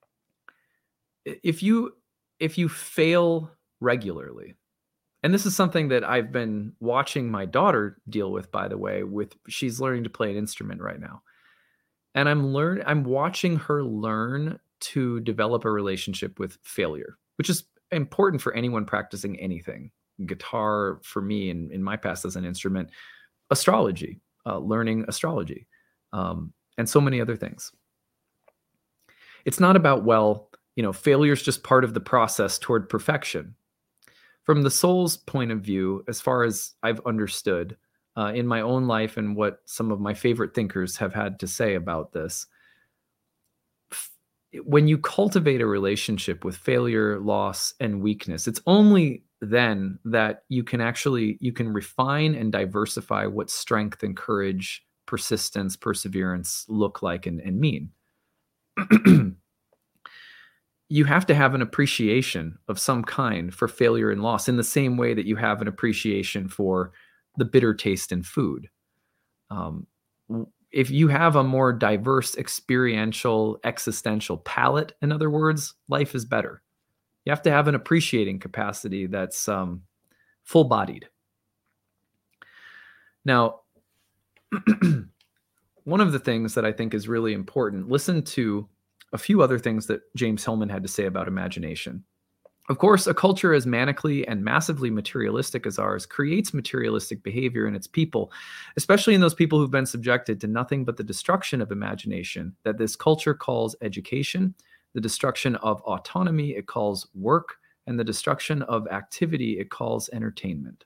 if you fail regularly, and this is something that I've been watching my daughter deal with, by the way, she's learning to play an instrument right now. And I'm watching her learn to develop a relationship with failure, which is important for anyone practicing anything. Guitar, for me, in my past as an instrument, astrology, learning astrology, and so many other things. It's not about, failure is just part of the process toward perfection. From the soul's point of view, as far as I've understood in my own life and what some of my favorite thinkers have had to say about this, when you cultivate a relationship with failure, loss, and weakness, it's only then that you can refine and diversify what strength and courage, persistence, perseverance look like and mean. You have to have an appreciation of some kind for failure and loss in the same way that you have an appreciation for the bitter taste in food. If you have a more diverse experiential, existential palate, in other words, life is better. You have to have an appreciating capacity that's full-bodied. Now, one of the things that I think is really important, listen to a few other things that James Hillman had to say about imagination. Of course, a culture as manically and massively materialistic as ours creates materialistic behavior in its people, especially in those people who've been subjected to nothing but the destruction of imagination that this culture calls education, the destruction of autonomy it calls work, and the destruction of activity it calls entertainment.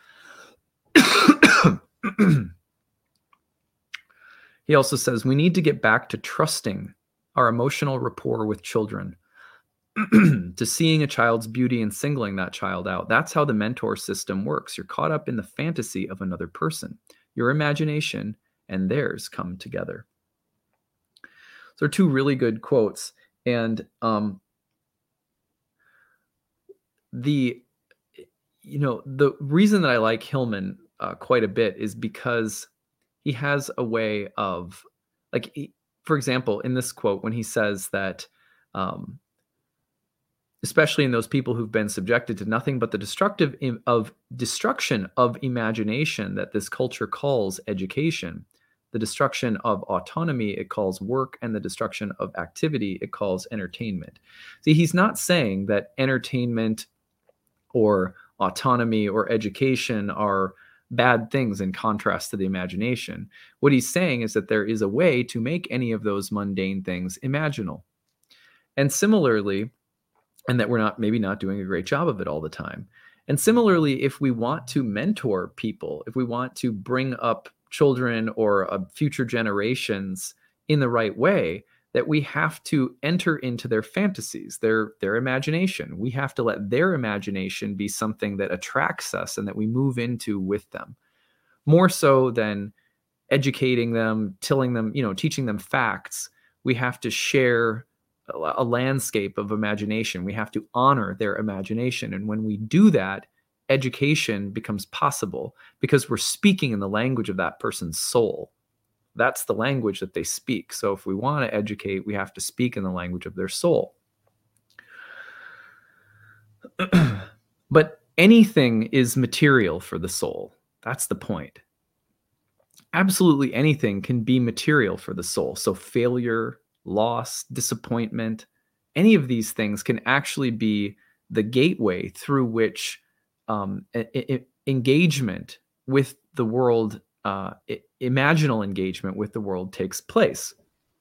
He also says we need to get back to trusting our emotional rapport with children, to seeing a child's beauty and singling that child out. That's how the mentor system works. You're caught up in the fantasy of another person. Your imagination and theirs come together. So, 2 really good quotes. And the reason that I like Hillman quite a bit is because he has a way of, for example, in this quote, when he says that, especially in those people who've been subjected to nothing but the destruction of imagination that this culture calls education, the destruction of autonomy it calls work, and the destruction of activity it calls entertainment. See, he's not saying that entertainment or autonomy or education are bad things in contrast to the imagination. What he's saying is that there is a way to make any of those mundane things imaginal. And similarly, and that we're maybe not doing a great job of it all the time. And similarly, if we want to mentor people, if we want to bring up children or future generations in the right way, that we have to enter into their fantasies, their imagination. We have to let their imagination be something that attracts us and that we move into with them, more so than educating them, teaching them facts. We have to share a landscape of imagination. We have to honor their imagination. And when we do that, education becomes possible because we're speaking in the language of that person's soul. That's the language that they speak. So if we want to educate, we have to speak in the language of their soul. But anything is material for the soul. That's the point. Absolutely anything can be material for the soul. So failure, loss, disappointment, any of these things can actually be the gateway through which engagement with the world, imaginal engagement with the world takes place.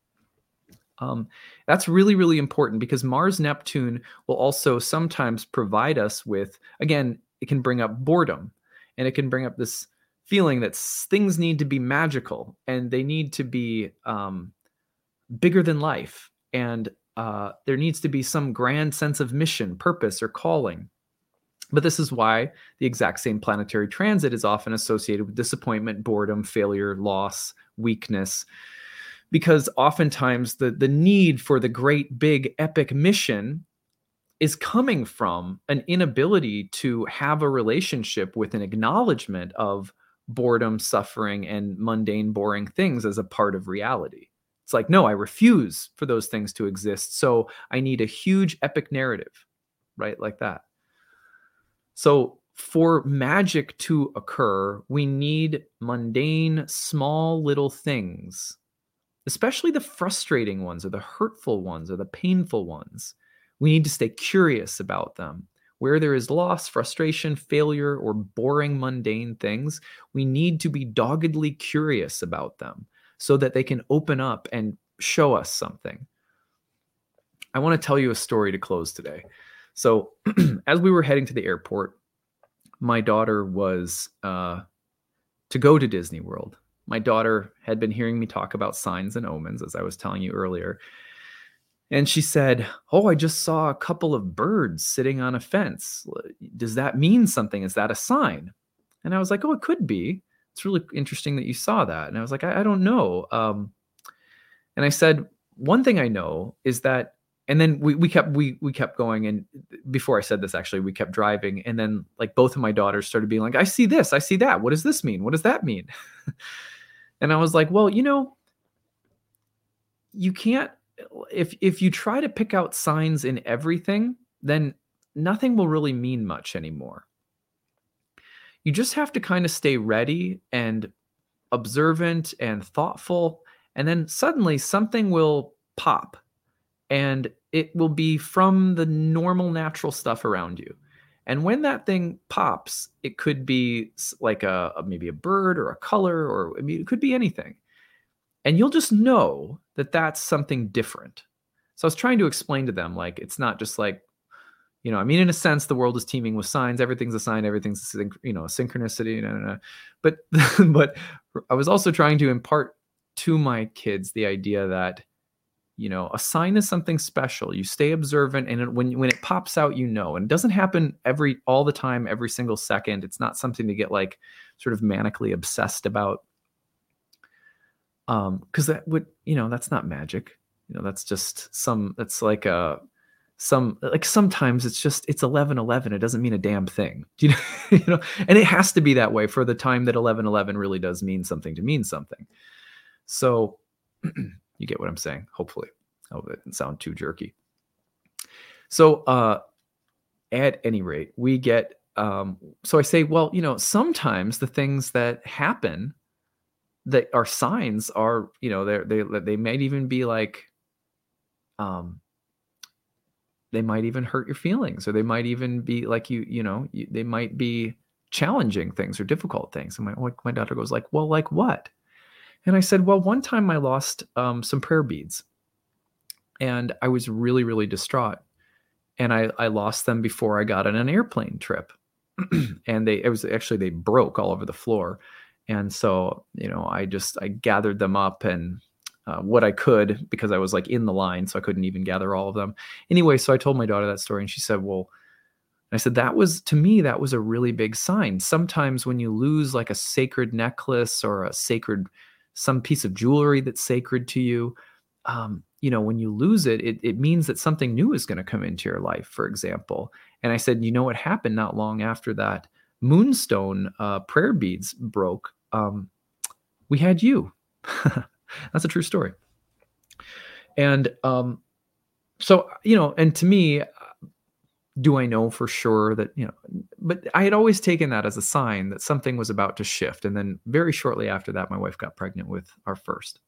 That's really, really important because Mars Neptune will also sometimes provide us with, again, it can bring up boredom, and it can bring up this feeling that things need to be magical and they need to be bigger than life. And there needs to be some grand sense of mission, purpose, or calling. But this is why the exact same planetary transit is often associated with disappointment, boredom, failure, loss, weakness, because oftentimes the need for the great, big, epic mission is coming from an inability to have a relationship with an acknowledgement of boredom, suffering, and mundane, boring things as a part of reality. It's like, no, I refuse for those things to exist. So I need a huge epic narrative, right? Like that. So for magic to occur, we need mundane, small little things, especially the frustrating ones or the hurtful ones or the painful ones. We need to stay curious about them. Where there is loss, frustration, failure, or boring, mundane things, we need to be doggedly curious about them so that they can open up and show us something. I want to tell you a story to close today. So as we were heading to the airport, my daughter was to go to Disney World. My daughter had been hearing me talk about signs and omens, as I was telling you earlier. And she said, "Oh, I just saw a couple of birds sitting on a fence. Does that mean something? Is that a sign?" And I was like, "Oh, it could be. It's really interesting that you saw that." And I was like, I don't know. And I said, "One thing I know is that," and then we kept going. And before I said this, actually, we kept driving. And then like both of my daughters started being like, "I see this, I see that. What does this mean? What does that mean?" And I was like, well, you can't, if you try to pick out signs in everything, then nothing will really mean much anymore. You just have to kind of stay ready and observant and thoughtful, and then suddenly something will pop, and it will be from the normal, natural stuff around you. And when that thing pops, it could be like maybe a bird or a color, or I mean, it could be anything. And you'll just know that that's something different. So I was trying to explain to them, like, it's not just like, I mean, in a sense, the world is teeming with signs. Everything's a sign. Everything's, a synchronicity. No. But, but I was also trying to impart to my kids the idea that, a sign is something special. You stay observant, and when it pops out, and it doesn't happen all the time, every single second. It's not something to get like sort of manically obsessed about. Because that would, that's not magic. That's just that's like sometimes it's 11:11. It doesn't mean a damn thing. And it has to be that way for the time that 11:11 really does mean something to mean something. So you get what I'm saying, hopefully. I hope it didn't sound too jerky. So at any rate, we get, so I say, well, sometimes the things that happen that are signs are, they might even be like, they might even hurt your feelings, or they might even be like they might be challenging things or difficult things. And my daughter goes like, well, like what? And I said, well, one time I lost some prayer beads and I was really, really distraught. And I lost them before I got on an airplane trip. And they broke all over the floor. And so, I gathered them up and what I could, because I was like in the line, so I couldn't even gather all of them. Anyway, so I told my daughter that story and she said, well, I said, to me, that was a really big sign. Sometimes when you lose like a sacred necklace or some piece of jewelry that's sacred to you, when you lose it, it means that something new is going to come into your life, for example. And I said, what happened not long after that moonstone prayer beads broke? We had you. That's a true story. And so, and to me, do I know for sure that, but I had always taken that as a sign that something was about to shift. And then very shortly after that, my wife got pregnant with our first.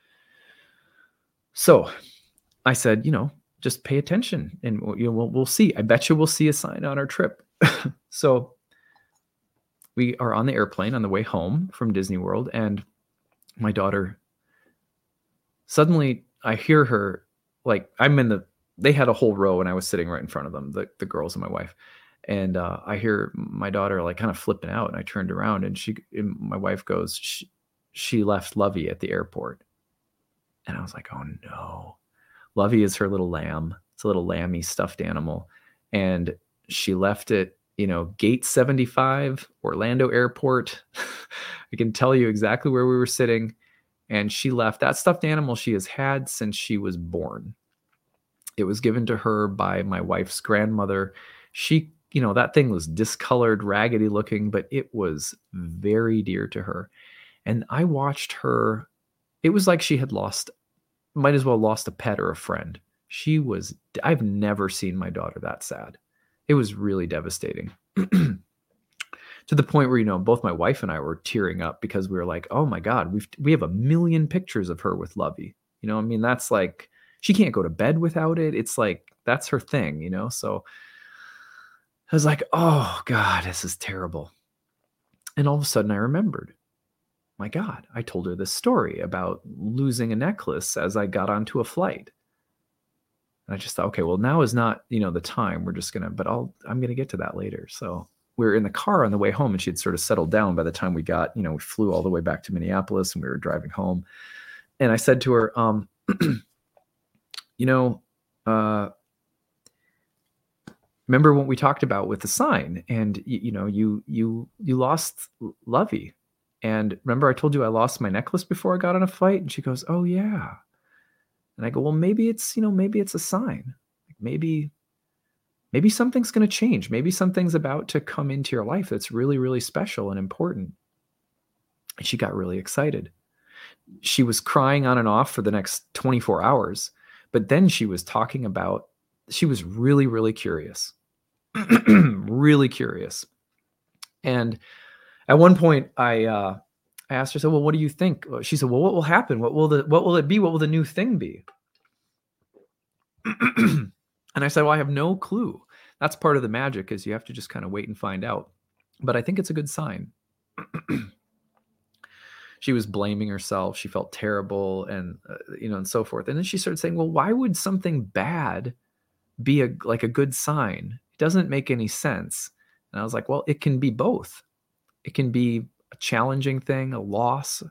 So I said, just pay attention and we'll see. I bet you we'll see a sign on our trip. So we are on the airplane on the way home from Disney World, and my daughter, suddenly I hear her, like they had a whole row and I was sitting right in front of them, the girls and my wife. And I hear my daughter like kind of flipping out, and I turned around and my wife goes, she left Lovey at the airport. And I was like, oh no. Lovey is her little lamb. It's a little lammy stuffed animal. And she left it, gate 75, Orlando Airport. I can tell you exactly where we were sitting. And she left that stuffed animal she has had since she was born. It was given to her by my wife's grandmother. She, that thing was discolored, raggedy looking, but it was very dear to her. And I watched her. It was like she had might as well lost a pet or a friend. I've never seen my daughter that sad. It was really devastating. To the point where, both my wife and I were tearing up because we were like, oh my God, we have a million pictures of her with Lovey. That's like, she can't go to bed without it. It's like, that's her thing, So I was like, oh God, this is terrible. And all of a sudden I remembered, my God, I told her this story about losing a necklace as I got onto a flight. And I just thought, okay, well, now is not, the time. We're just I'm going to get to that later. So we were in the car on the way home, and she had sort of settled down by the time we got, we flew all the way back to Minneapolis and we were driving home. And I said to her, remember what we talked about with the sign, and you lost Lovey. And remember I told you I lost my necklace before I got on a flight? And she goes, oh yeah. And I go, well, maybe it's a sign. Maybe something's going to change. Maybe something's about to come into your life that's really, really special and important. And she got really excited. She was crying on and off for the next 24 hours. But then she was really, really curious. Really curious. And at one point I asked her, so, well, what do you think? She said, well, what will happen? What will it be? What will the new thing be? And I said, well, I have no clue. That's part of the magic, is you have to just kind of wait and find out. But I think it's a good sign. She was blaming herself. She felt terrible and, and so forth. And then she started saying, well, why would something bad be a good sign? It doesn't make any sense. And I was like, well, it can be both. It can be a challenging thing, a loss.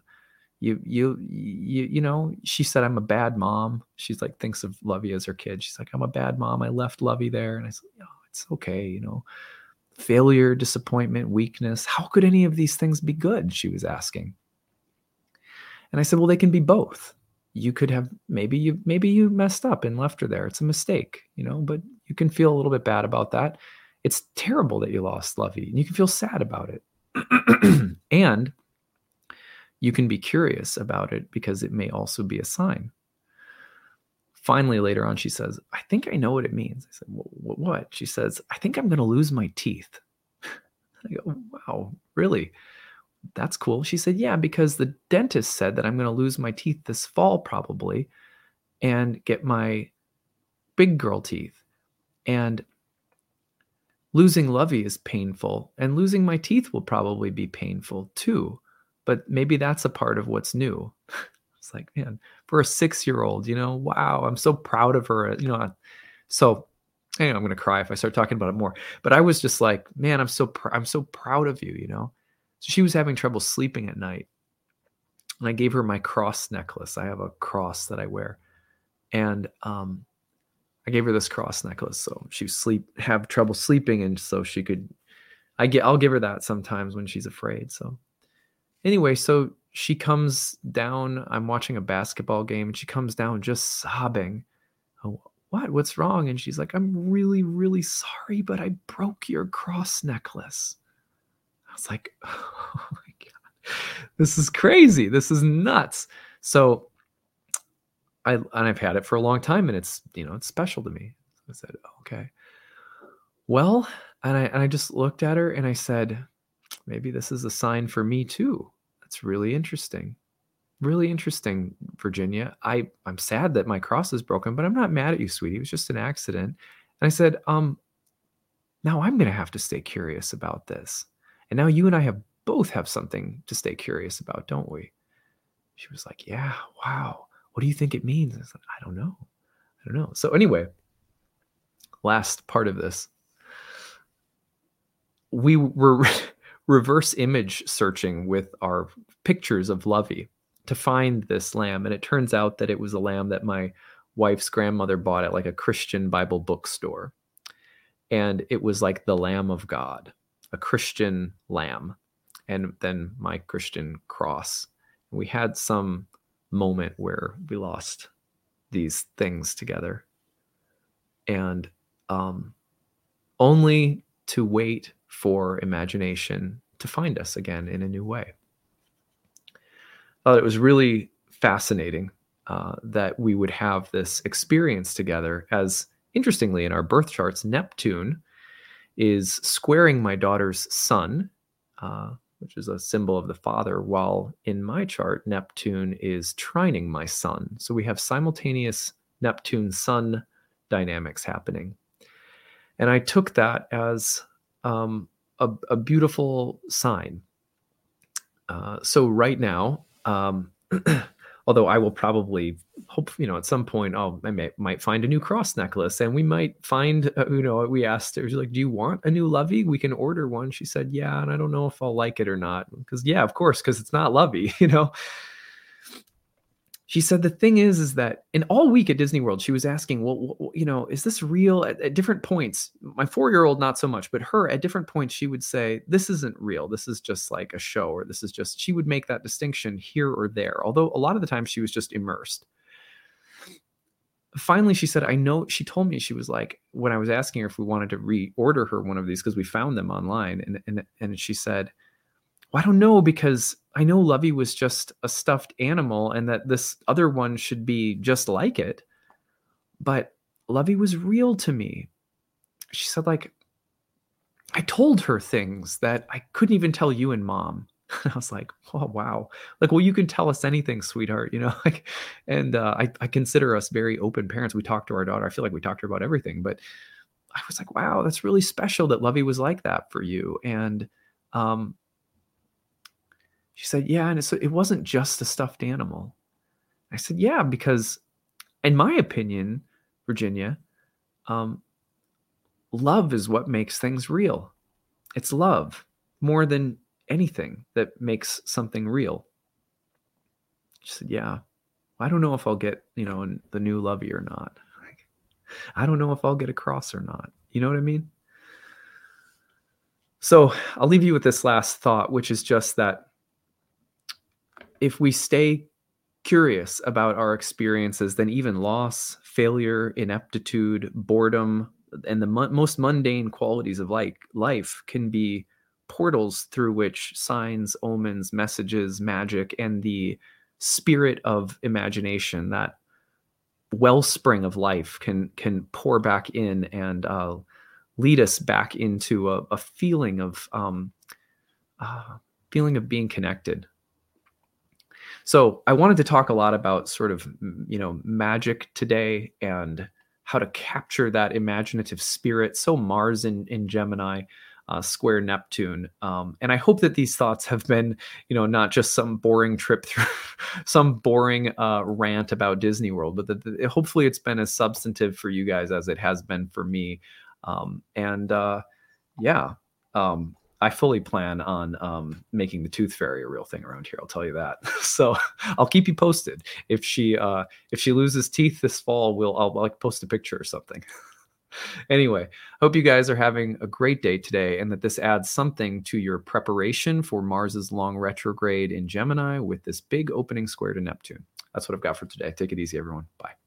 She said, I'm a bad mom. She's like, thinks of Lovey as her kid. She's like, I'm a bad mom. I left Lovey there. And I said, oh, it's okay. Failure, disappointment, weakness. How could any of these things be good? She was asking. And I said, well, they can be both. You could have, maybe you messed up and left her there. It's a mistake, but you can feel a little bit bad about that. It's terrible that you lost Lovey, and you can feel sad about it. And you can be curious about it because it may also be a sign. Finally, later on, she says, I think I know what it means. I said, well, what? She says, I think I'm going to lose my teeth. I go, wow, really? That's cool. She said, yeah, because the dentist said that I'm going to lose my teeth this fall probably and get my big girl teeth. And Losing Lovey is painful, and losing my teeth will probably be painful too. But maybe that's a part of what's new. It's like, man, for a 6-year-old, wow, I'm so proud of her. So anyway, I'm gonna cry if I start talking about it more. But I was just like, man, I'm so proud of you. So she was having trouble sleeping at night, and I gave her my cross necklace. I have a cross that I wear, and I gave her this cross necklace so she have trouble sleeping, and so she could. I'll give her that sometimes when she's afraid. So anyway, so she comes down. I'm watching a basketball game, and she comes down just sobbing. Oh, what's wrong? And she's like, I'm really, really sorry, but I broke your cross necklace. I was like, oh my God, this is crazy. This is nuts. So I've had it for a long time, and it's special to me. So I said, okay, well, and I just looked at her and I said, maybe this is a sign for me too. That's really interesting. Really interesting, Virginia. I'm sad that my cross is broken, but I'm not mad at you, sweetie. It was just an accident. And I said, now I'm going to have to stay curious about this. And now you and I both have something to stay curious about, don't we? She was like, yeah, wow. What do you think it means? I said, I don't know. So anyway, last part of this. We were reverse image searching with our pictures of Lovey to find this lamb. And it turns out that it was a lamb that my wife's grandmother bought at like a Christian Bible bookstore. And it was like the Lamb of God, a Christian lamb, and then my Christian cross. We had some moment where we lost these things together. And only to wait for imagination to find us again in a new way. I thought it was really fascinating that we would have this experience together, as interestingly in our birth charts, Neptune is squaring my daughter's sun, which is a symbol of the father, while in my chart, Neptune is trining my sun. So we have simultaneous Neptune-sun dynamics happening. And I took that as a beautiful sign. So right now, although I will probably hope, at some point, I might find a new cross necklace, and we might find, we asked her, like, do you want a new Lovey? We can order one. She said, yeah, and I don't know if I'll like it or not. Because yeah, of course, because it's not Lovey, She said the thing is that in all week at Disney World, she was asking, well, is this real? At different points, my 4-year-old, not so much, but her at different points, she would say, this isn't real. This is just like a show, or this is just, she would make that distinction here or there. Although a lot of the time she was just immersed. Finally, she said, she told me, she was like, when I was asking her if we wanted to reorder her one of these, because we found them online. And she said, well, I don't know, because I know Lovey was just a stuffed animal and that this other one should be just like it. But Lovey was real to me. She said, like, I told her things that I couldn't even tell you and Mom. I was like, oh, wow. Like, well, you can tell us anything, sweetheart, and I consider us very open parents. We talk to our daughter. I feel like we talk to her about everything. But I was like, wow, that's really special that Lovey was like that for you. And she said, yeah, and it wasn't just a stuffed animal. I said, yeah, because in my opinion, Virginia, love is what makes things real. It's love more than anything that makes something real. She said, yeah, I don't know if I'll get, the new Lovey or not. I don't know if I'll get a cross or not. You know what I mean? So I'll leave you with this last thought, which is just that if we stay curious about our experiences, then even loss, failure, ineptitude, boredom, and the most mundane qualities of life can be portals through which signs, omens, messages, magic, and the spirit of imagination, that wellspring of life, can pour back in and lead us back into a feeling of being connected. So I wanted to talk a lot about sort of, magic today, and how to capture that imaginative spirit. So Mars in Gemini, square Neptune. And I hope that these thoughts have been, not just some boring trip through some boring rant about Disney World, but that hopefully it's been as substantive for you guys as it has been for me. And yeah, I fully plan on making the Tooth Fairy a real thing around here. I'll tell you that. So I'll keep you posted if she loses teeth this fall. I'll like post a picture or something. Anyway, hope you guys are having a great day today and that this adds something to your preparation for Mars's long retrograde in Gemini with this big opening square to Neptune. That's what I've got for today. Take it easy, everyone. Bye.